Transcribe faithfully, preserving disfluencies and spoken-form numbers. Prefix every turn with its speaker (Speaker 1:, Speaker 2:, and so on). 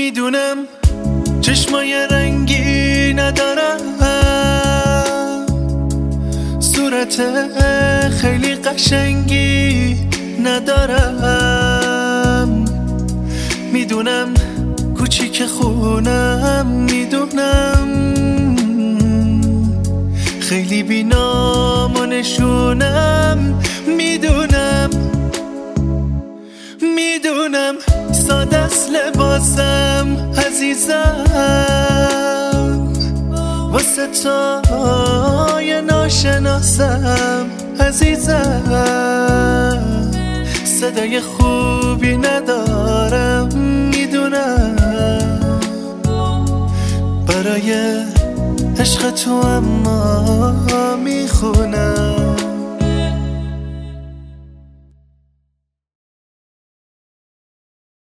Speaker 1: میدونم چشمای رنگی ندارم، صورت خیلی قشنگی ندارم، میدونم کوچیک خونم، میدونم خیلی بینام و نشونم، میدونم میدونم ساده است لباسم عزیزم، واسه تای ناشناسم عزیزم، صدای خوبی ندارم، میدونم برای عشق تو اما میخونم.